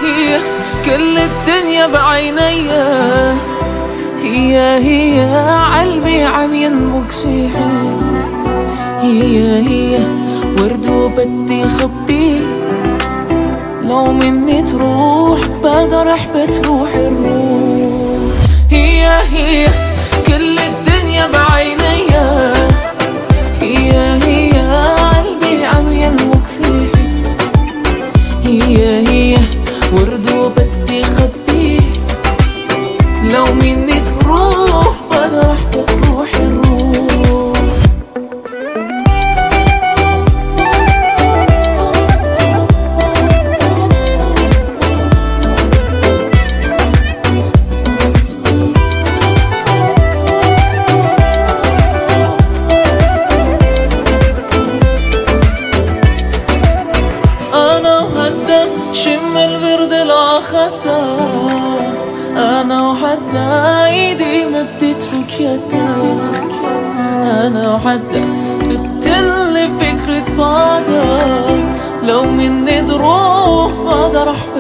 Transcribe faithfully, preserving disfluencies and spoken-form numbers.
هي كل الدنيا بعينيا، هي هي قلبي عم ينبك فيها، هي هي ورد وبدي خبيه، لو مني تروح بقدر احبط روح الروح. هي هي كل الدنيا بعينيا، هي هي قلبي عم ينبك فيها، هي هي ورد وبدي خبيه، لو مني تروح بقدر احبط روح الروح. انا وحدا شم الورد العخدا، انا وحدا ايدي ما بتترك يدا، انا وحدا بتلي فكرة بعدها، لو مني تروح بقدر احبط